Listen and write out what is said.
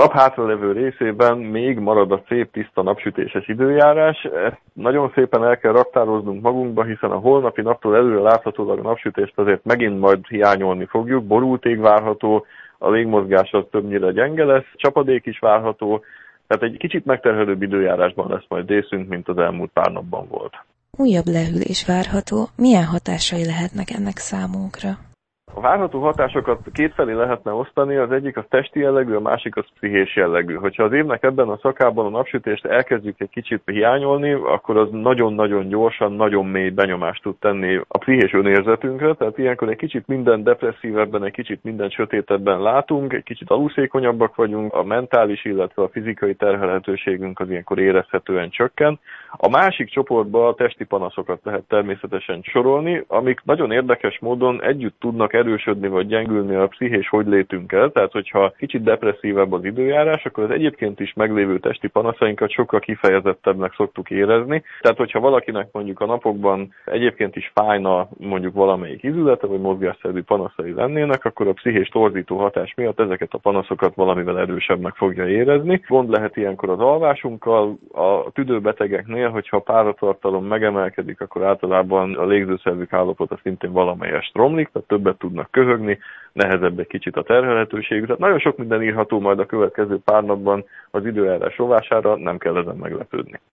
nap hátralevő részében még marad a szép, tiszta napsütéses időjárás. Ezt nagyon szépen el kell raktároznunk magunkba, hiszen a holnapi naptól előre láthatólag a napsütést azért megint majd hiányolni fogjuk. Borultég várható, a légmozgás az többnyire gyenge lesz, csapadék is várható, tehát egy kicsit megterhelőbb időjárásban lesz majd részünk, mint az elmúlt pár napban volt. Újabb lehűlés várható. Milyen hatásai lehetnek ennek számunkra? A várható hatásokat kétfelé lehetne osztani, az egyik az testi jellegű, a másik az pszichés jellegű. Hogyha az évnek ebben a szakában a napsütést elkezdjük egy kicsit hiányolni, akkor az nagyon-nagyon gyorsan, nagyon mély benyomást tud tenni a pszichés önérzetünkre, tehát ilyenkor egy kicsit minden depresszívebben, egy kicsit minden sötétebben látunk, egy kicsit alulszékonyabbak vagyunk, a mentális, illetve a fizikai terhelhetőségünk az ilyenkor érezhetően csökken. A másik csoportba a testi panaszokat lehet természetesen sorolni, amik nagyon érdekes módon együtt tudnak erősödni vagy gyengülni a pszichés hogylétünkkel, tehát hogyha kicsit depresszívebb az időjárás, akkor az egyébként is meglévő testi panaszainkat sokkal kifejezettebbnek szoktuk érezni. Tehát hogyha valakinek mondjuk a napokban egyébként is fájna mondjuk valamelyik izülete, vagy mozgásszervi panaszai lennének, akkor a pszichés torzító hatás miatt ezeket a panaszokat valamivel erősebbnek fogja érezni. Gond lehet ilyenkor az alvásunkkal, a tüdőbetegeknél, hogyha a páratartalom megemelkedik, akkor általában a légzőszervük állapota szintén valamelyest romlik, tehát többet tudnak köhögni, nehezebb egy kicsit a terhelhetőségük. Tehát nagyon sok minden írható majd a következő pár napban az időjárás rovására, nem kell ezen meglepődni.